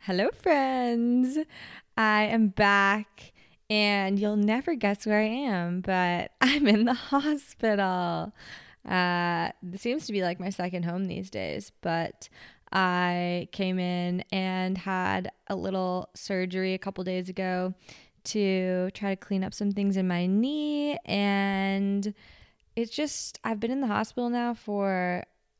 Hello, friends. I am back, and you'll never guess where I am, but I'm in the hospital. It seems to be like my second home these days, but I came in and had a little surgery a couple days ago to try to clean up some things in my knee. And I've been in the hospital now for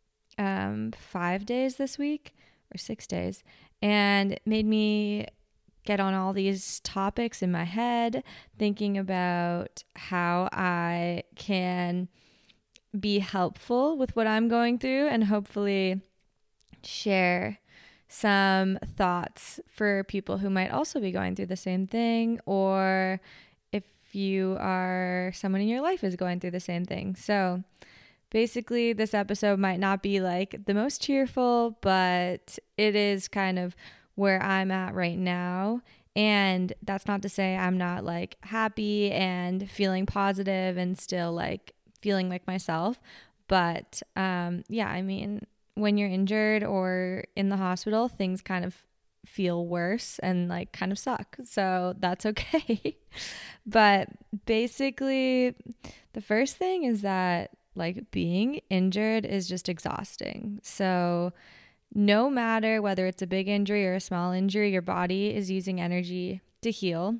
5 days this week or 6 days, and it made me get on all these topics in my head, thinking about how I can be helpful with what I'm going through and hopefully share some thoughts for people who might also be going through the same thing, or if you are someone in your life is going through the same thing. So basically, this episode might not be like the most cheerful, but it is kind of where I'm at right now. And that's not to say I'm not like happy and feeling positive and still like feeling like myself. But yeah, I mean, when you're injured or in the hospital, things kind of feel worse and like kind of suck. So that's okay. But basically, the first thing is that like being injured is just exhausting. So no matter whether it's a big injury or a small injury, your body is using energy to heal.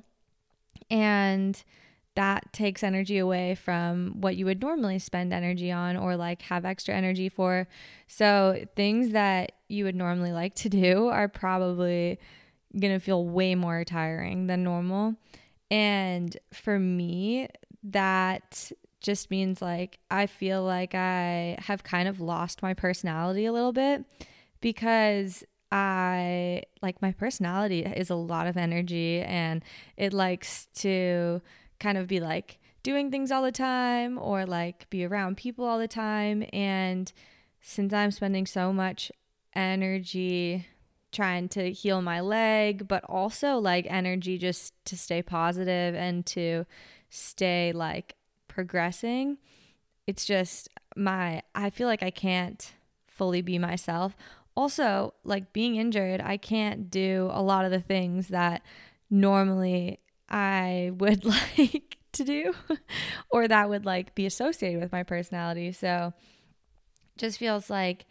And that takes energy away from what you would normally spend energy on or like have extra energy for. So things that you would normally like to do are probably going to feel way more tiring than normal. And for me, that just means like I feel like I have kind of lost my personality a little bit, because I like my personality is a lot of energy and it likes to kind of be like doing things all the time or like be around people all the time. And since I'm spending so much energy trying to heal my leg, but also like energy just to stay positive and to stay like progressing, it's just I feel like I can't fully be myself. Also, like being injured, I can't do a lot of the things that normally I would like to do or that would like be associated with my personality. So just feels like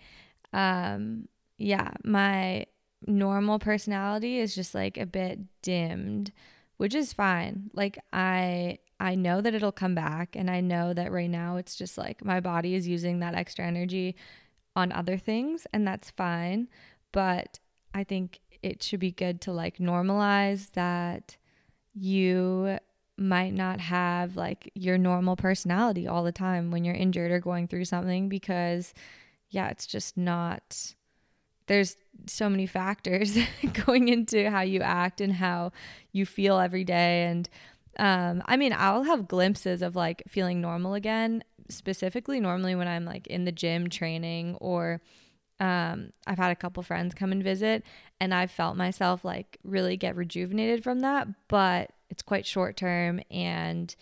yeah, my normal personality is just like a bit dimmed, which is fine. Like I know that it'll come back, and I know that right now it's just like my body is using that extra energy on other things, and that's fine. But I think it should be good to like normalize that you might not have like your normal personality all the time when you're injured or going through something, because yeah, it's just not, there's so many factors going into how you act and how you feel every day. And I mean, I'll have glimpses of like feeling normal again, specifically normally when I'm like in the gym training, or I've had a couple friends come and visit, and I've felt myself like really get rejuvenated from that, but it's quite short term. And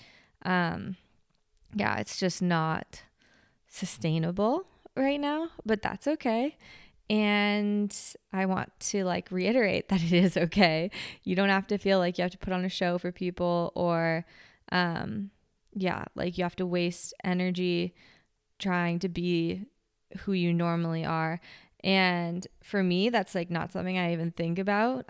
yeah, it's just not sustainable right now, but that's okay. And I want to like reiterate that it is okay. You don't have to feel like you have to put on a show for people, or yeah, like you have to waste energy trying to be who you normally are. And for me, that's like not something I even think about.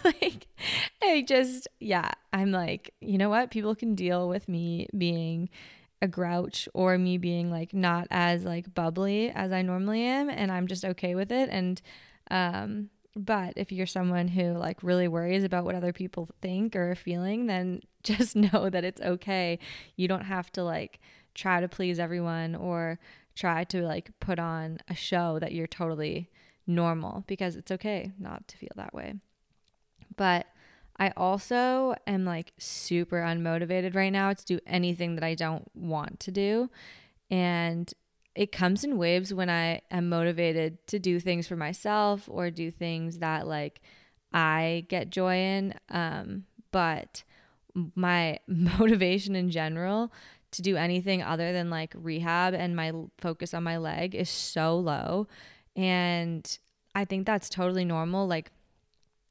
Yeah, I'm like, you know what? People can deal with me being a grouch or me being like not as like bubbly as I normally am, and I'm just okay with it. And but if you're someone who like really worries about what other people think or are feeling, then just know that it's okay. You don't have to like try to please everyone or try to like put on a show that you're totally normal, because it's okay not to feel that way. But I also am like super unmotivated right now to do anything that I don't want to do. And it comes in waves when I am motivated to do things for myself or do things that like I get joy in. But my motivation in general to do anything other than like rehab and my focus on my leg is so low. And I think that's totally normal. Like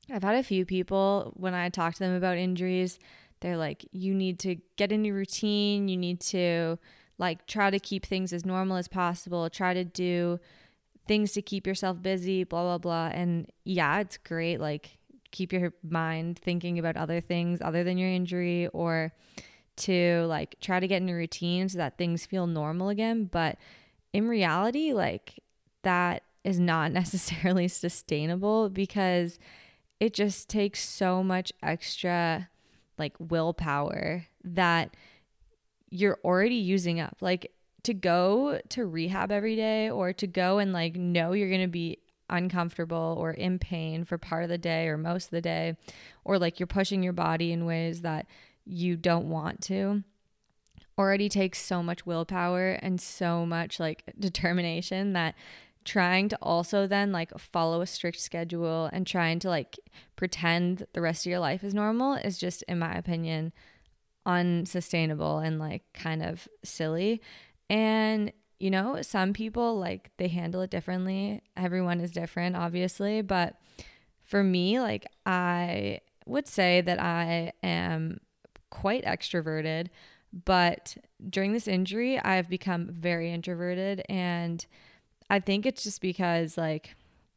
I've had a few people, when I talk to them about injuries, they're like, you need to get in your routine. You need to like try to keep things as normal as possible. Try to do things to keep yourself busy, blah, blah, blah. And yeah, it's great. Like keep your mind thinking about other things other than your injury, or to like try to get in a routine so that things feel normal again. But in reality, like that is not necessarily sustainable, because it just takes so much extra like willpower that you're already using up. Like to go to rehab every day, or to go and like know you're going to be uncomfortable or in pain for part of the day or most of the day, or like you're pushing your body in ways that you don't want to, already takes so much willpower and so much like determination, that trying to also then like follow a strict schedule and trying to like pretend the rest of your life is normal is just, in my opinion, unsustainable and like kind of silly. And you know, some people like they handle it differently. Everyone is different, obviously, but for me, like I would say that I am quite extroverted, but during this injury I've become very introverted. And I think it's just because like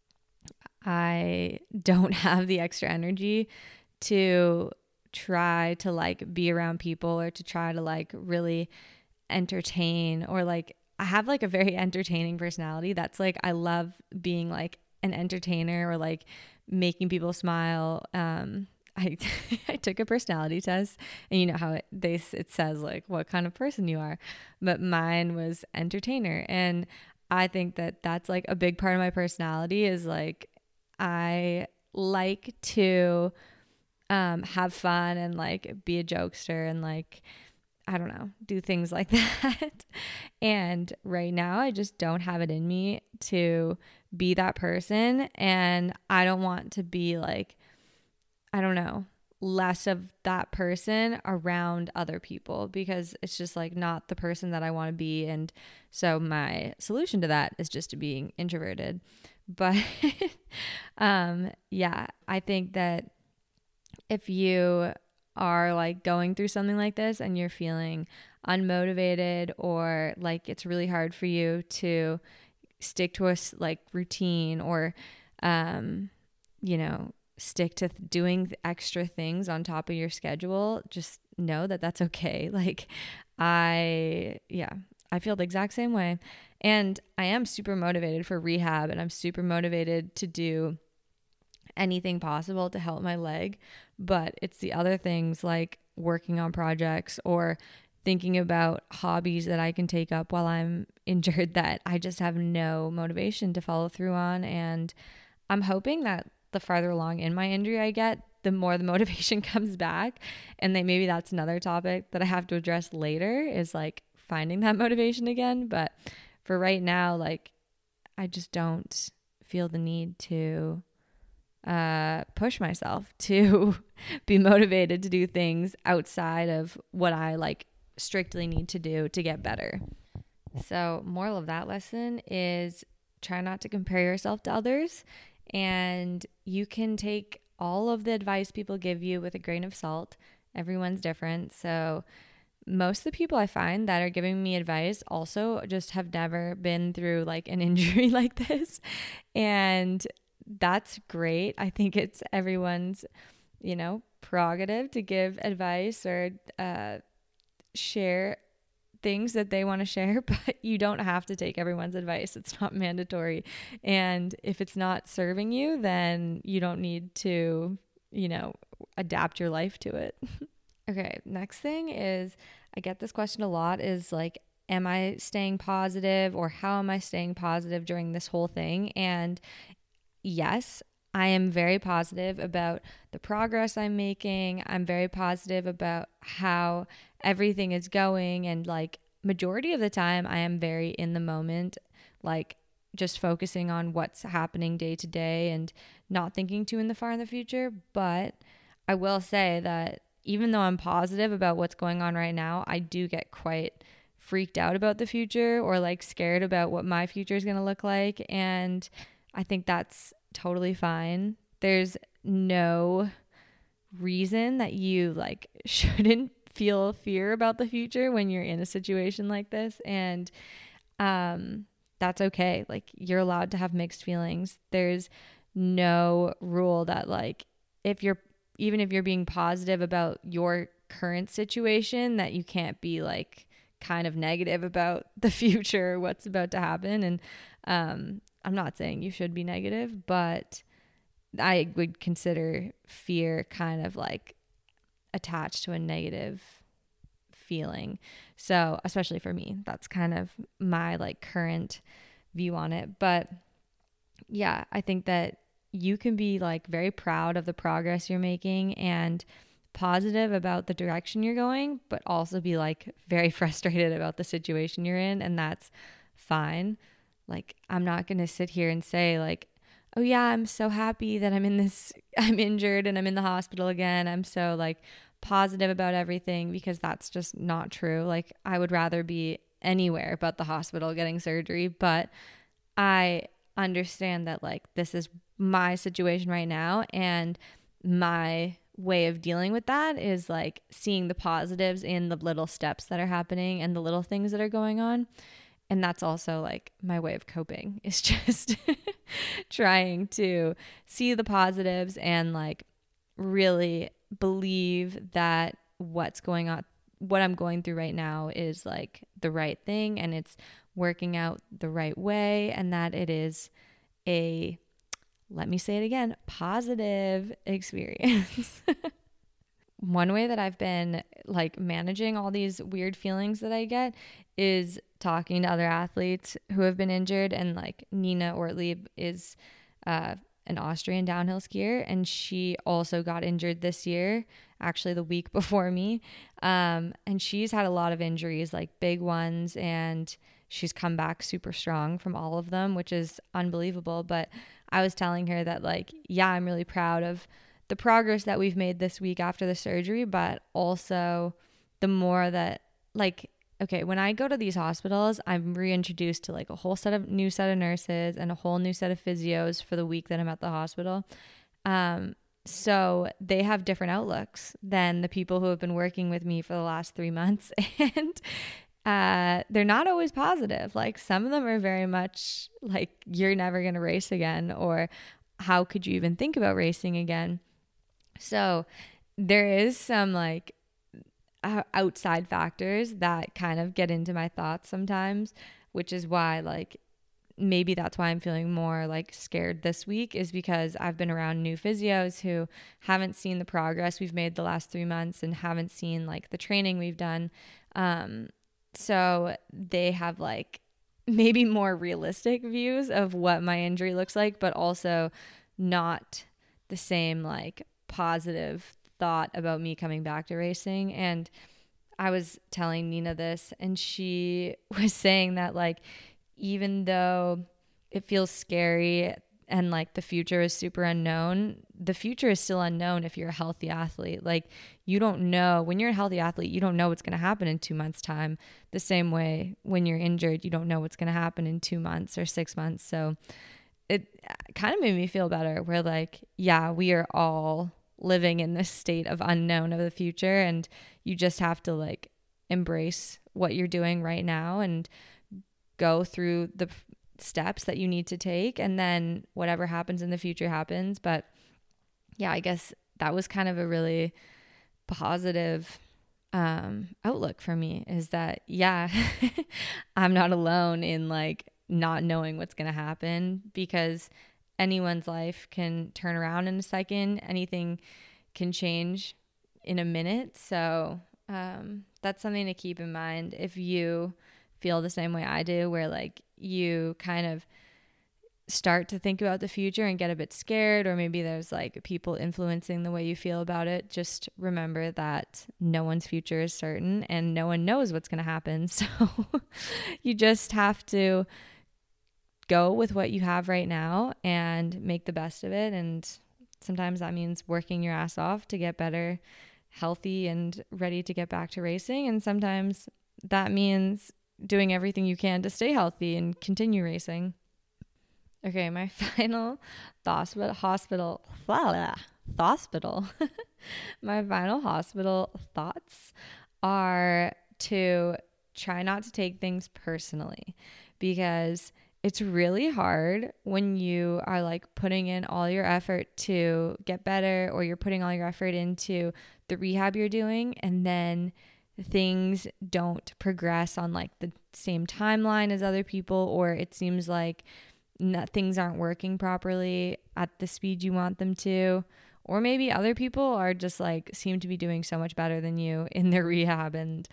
I don't have the extra energy to try to like be around people, or to try to like really entertain, or like I have like a very entertaining personality. That's like, I love being like an entertainer, or like making people smile. I I took a personality test, and you know how it says like what kind of person you are, but mine was entertainer. And I think that that's like a big part of my personality, is like I like to have fun and like be a jokester and like, I don't know, do things like that. And right now I just don't have it in me to be that person. And I don't want to be like, I don't know, less of that person around other people, because it's just like not the person that I want to be. And so my solution to that is just to being introverted. But yeah, I think that if you are like going through something like this and you're feeling unmotivated, or like it's really hard for you to stick to a like routine, or you know, stick to doing extra things on top of your schedule, just know that that's okay. Like I feel the exact same way. And I am super motivated for rehab, and I'm super motivated to do anything possible to help my leg. But it's the other things like working on projects or thinking about hobbies that I can take up while I'm injured that I just have no motivation to follow through on. And I'm hoping that the farther along in my injury I get, the more the motivation comes back. And then maybe that's another topic that I have to address later, is like finding that motivation again. But for right now, like I just don't feel the need to push myself to be motivated to do things outside of what I like strictly need to do to get better. So moral of that lesson is try not to compare yourself to others, and you can take all of the advice people give you with a grain of salt. Everyone's different. So most of the people I find that are giving me advice also just have never been through like an injury like this. And that's great. I think it's everyone's, you know, prerogative to give advice or share things that they want to share, but you don't have to take everyone's advice. It's not mandatory. And if it's not serving you, then you don't need to, you know, adapt your life to it. Okay, next thing is, I get this question a lot, is like, am I staying positive, or how am I staying positive during this whole thing? And yes, I am very positive about the progress I'm making. I'm very positive about how everything is going. And like majority of the time, I am very in the moment, like just focusing on what's happening day to day and not thinking too far in the future. But I will say that even though I'm positive about what's going on right now, I do get quite freaked out about the future, or like scared about what my future is going to look like. And I think that's totally fine. there's no reason that you like shouldn't feel fear about the future when you're in a situation like this. And that's okay. Like, you're allowed to have mixed feelings. There's no rule that like even if you're being positive about your current situation, that you can't be like kind of negative about the future, what's about to happen. And I'm not saying you should be negative, but I would consider fear kind of like attached to a negative feeling. So especially for me, that's kind of my like current view on it. But yeah, I think that you can be like very proud of the progress you're making and positive about the direction you're going, but also be like very frustrated about the situation you're in. And that's fine. Like, I'm not going to sit here and say like, oh yeah, I'm so happy that I'm injured and I'm in the hospital again. I'm so like positive about everything, because that's just not true. Like, I would rather be anywhere but the hospital getting surgery. But I understand that like this is my situation right now, and my way of dealing with that is like seeing the positives in the little steps that are happening and the little things that are going on. And that's also like my way of coping, is just trying to see the positives and like really believe that what I'm going through right now is like the right thing, and it's working out the right way, and that it is a, let me say it again, positive experience. One way that I've been like managing all these weird feelings that I get is talking to other athletes who have been injured. And like Nina Ortlieb is an Austrian downhill skier, and she also got injured this year, actually the week before me. And she's had a lot of injuries, like big ones, and she's come back super strong from all of them, which is unbelievable. But I was telling her that like, yeah, I'm really proud of the progress that we've made this week after the surgery, but also the more that like, okay, when I go to these hospitals, I'm reintroduced to like a whole new set of nurses and a whole new set of physios for the week that I'm at the hospital. So they have different outlooks than the people who have been working with me for the last 3 months. And they're not always positive. Like, some of them are very much like, you're never going to race again, or how could you even think about racing again? So there is some like outside factors that kind of get into my thoughts sometimes, which is why like maybe that's why I'm feeling more like scared this week, is because I've been around new physios who haven't seen the progress we've made the last 3 months and haven't seen like the training we've done. So they have like maybe more realistic views of what my injury looks like, but also not the same like positive thought about me coming back to racing. And I was telling Nina this, and she was saying that like, even though it feels scary and like the future is super unknown, the future is still unknown if you're a healthy athlete. Like, you don't know, when you're a healthy athlete, you don't know what's going to happen in 2 months' time. The same way when you're injured, you don't know what's going to happen in 2 months or 6 months. So it kind of made me feel better, where like, yeah, we are all living in this state of unknown of the future, and you just have to like embrace what you're doing right now and go through the steps that you need to take, and then whatever happens in the future happens. But yeah, I guess that was kind of a really positive outlook for me, is that, yeah, I'm not alone in like not knowing what's going to happen, because anyone's life can turn around in a second. Anything can change in a minute. So that's something to keep in mind if you feel the same way I do, where like you kind of start to think about the future and get a bit scared, or maybe there's like people influencing the way you feel about it. Just remember that no one's future is certain, and no one knows what's going to happen. So you just have to go with what you have right now and make the best of it. And sometimes that means working your ass off to get better, healthy, and ready to get back to racing. And sometimes that means doing everything you can to stay healthy and continue racing. Okay, my final hospital hospital my final hospital thoughts are to try not to take things personally, because it's really hard when you are like putting in all your effort to get better, or you're putting all your effort into the rehab you're doing, and then things don't progress on like the same timeline as other people, or it seems like things aren't working properly at the speed you want them to, or maybe other people are just like seem to be doing so much better than you in their rehab. And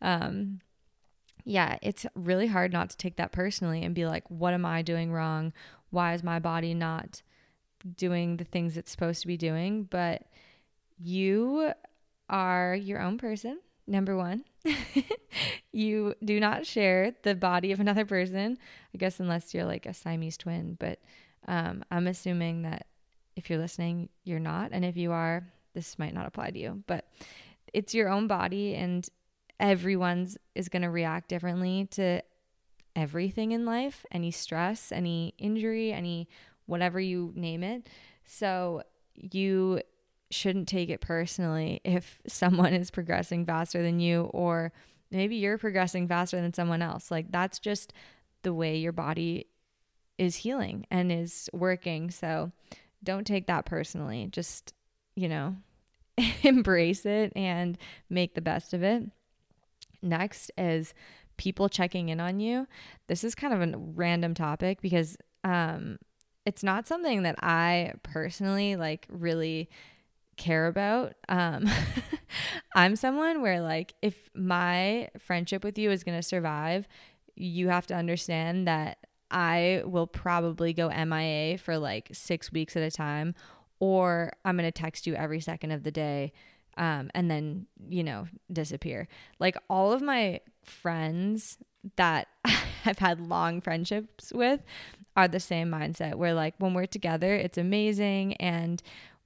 yeah, it's really hard not to take that personally and be like, what am I doing wrong? Why is my body not doing the things it's supposed to be doing? But you are your own person, number one. You do not share the body of another person, I guess, unless you're like a Siamese twin. But I'm assuming that if you're listening, you're not. And if you are, this might not apply to you. But it's your own body, and everyone's is going to react differently to everything in life, any stress, any injury, any whatever you name it. So you shouldn't take it personally if someone is progressing faster than you, or maybe you're progressing faster than someone else. Like, that's just the way your body is healing and is working. So don't take that personally. Just, embrace it and make the best of it. Next is people checking in on you. This is kind of a random topic because it's not something that I personally like really care about. I'm someone where like if my friendship with you is going to survive, you have to understand that I will probably go MIA for like 6 weeks at a time, or I'm going to text you every second of the day, and then, disappear. Like, all of my friends that I've had long friendships with are the same mindset, where like when we're together, it's amazing. And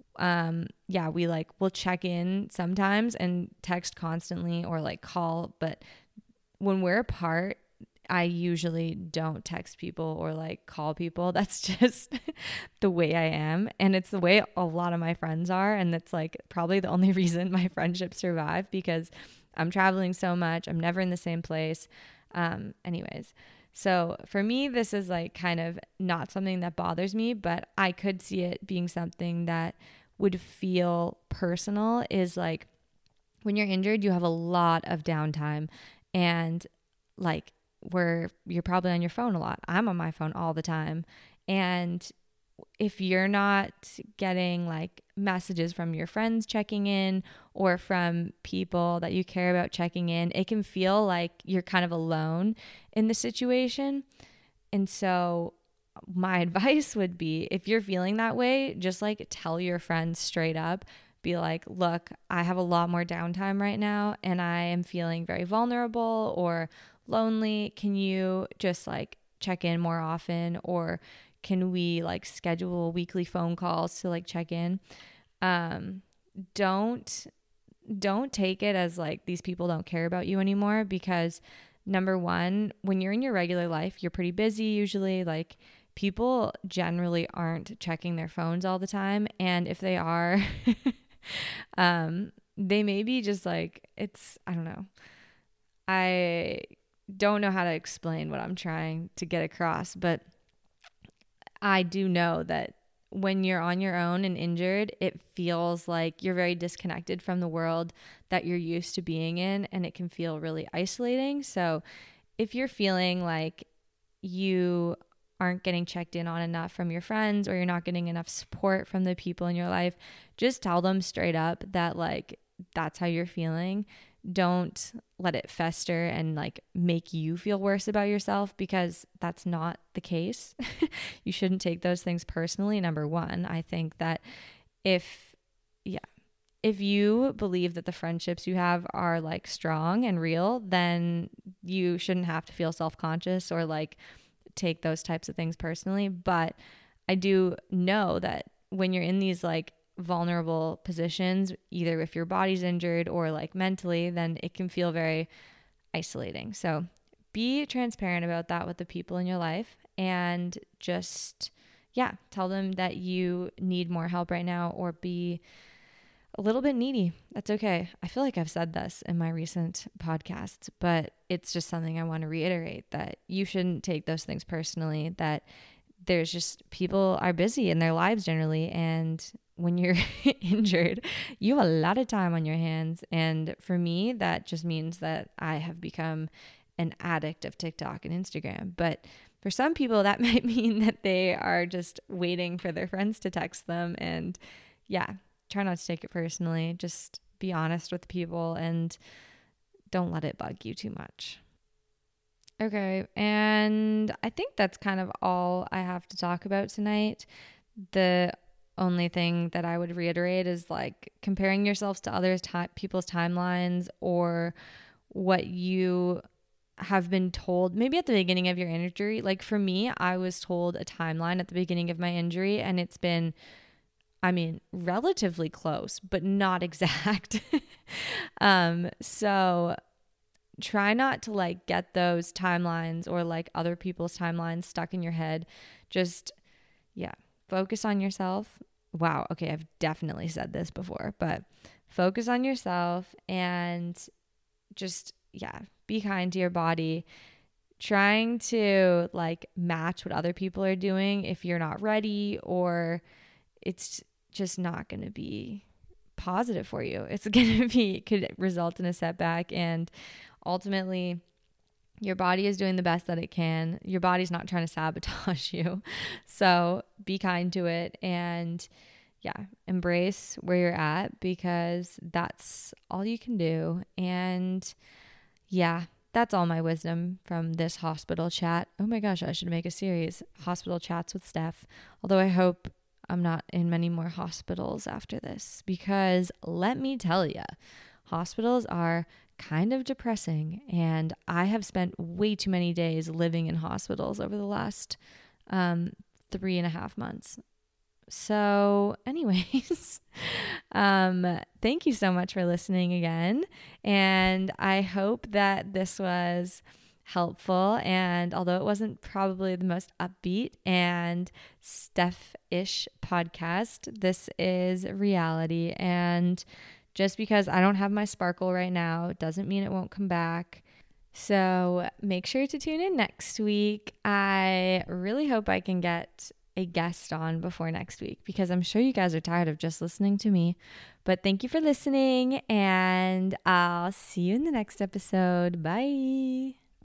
we'll check in sometimes and text constantly or like call. But when we're apart, I usually don't text people or like call people. That's just the way I am. And it's the way a lot of my friends are. And that's like probably the only reason my friendships survive, because I'm traveling so much. I'm never in the same place. Anyways, so for me, this is like kind of not something that bothers me, but I could see it being something that would feel personal. Is like when you're injured, you have a lot of downtime, and like where you're probably on your phone a lot. I'm on my phone all the time. And if you're not getting like messages from your friends checking in, or from people that you care about checking in, it can feel like you're kind of alone in the situation. And so my advice would be, if you're feeling that way, just like tell your friends straight up. Be like, look, I have a lot more downtime right now and I am feeling very vulnerable or lonely. Can you just like check in more often, or can we like schedule weekly phone calls to like check in? Don't take it as like these people don't care about you anymore, because number one, when you're in your regular life, you're pretty busy usually. Like, people generally aren't checking their phones all the time, and if they are they may be just like, I don't know. I don't know how to explain what I'm trying to get across, but I do know that when you're on your own and injured, it feels like you're very disconnected from the world that you're used to being in, and it can feel really isolating. So if you're feeling like you aren't getting checked in on enough from your friends, or you're not getting enough support from the people in your life, just tell them straight up that like that's how you're feeling. Don't let it fester and like make you feel worse about yourself, because that's not the case. You shouldn't take those things personally. Number one, I think that if you believe that the friendships you have are like strong and real, then you shouldn't have to feel self-conscious or like take those types of things personally. But I do know that when you're in these like vulnerable positions, either if your body's injured or like mentally, then it can feel very isolating. So be transparent about that with the people in your life, and just, tell them that you need more help right now, or be a little bit needy. That's okay. I feel like I've said this in my recent podcasts, but it's just something I want to reiterate, that you shouldn't take those things personally, that there's just, people are busy in their lives generally. And when you're injured, you have a lot of time on your hands. And for me, that just means that I have become an addict of TikTok and Instagram. But for some people, that might mean that they are just waiting for their friends to text them. And try not to take it personally. Just be honest with people and don't let it bug you too much. Okay, and I think that's kind of all I have to talk about tonight. The only thing that I would reiterate is like comparing yourselves to others, people's timelines, or what you have been told maybe at the beginning of your injury. Like for me, I was told a timeline at the beginning of my injury, and it's been, relatively close, but not exact. So try not to like get those timelines or like other people's timelines stuck in your head. Just, focus on yourself. Wow. Okay. I've definitely said this before, but focus on yourself and just, be kind to your body. Trying to like match what other people are doing if you're not ready, or it's just not going to be positive for you. It's going to could result in a setback, and ultimately your body is doing the best that it can. Your body's not trying to sabotage you. So be kind to it, and embrace where you're at, because that's all you can do. And that's all my wisdom from this hospital chat. Oh my gosh, I should make a series, Hospital Chats with Steph. Although I hope I'm not in many more hospitals after this, because let me tell you, hospitals are kind of depressing, and I have spent way too many days living in hospitals over the last 3.5 months. So anyways, thank you so much for listening again. And I hope that this was helpful. And although it wasn't probably the most upbeat and Steph-ish podcast, this is reality. And just because I don't have my sparkle right now doesn't mean it won't come back. So make sure to tune in next week. I really hope I can get a guest on before next week, because I'm sure you guys are tired of just listening to me. But thank you for listening, and I'll see you in the next episode. Bye.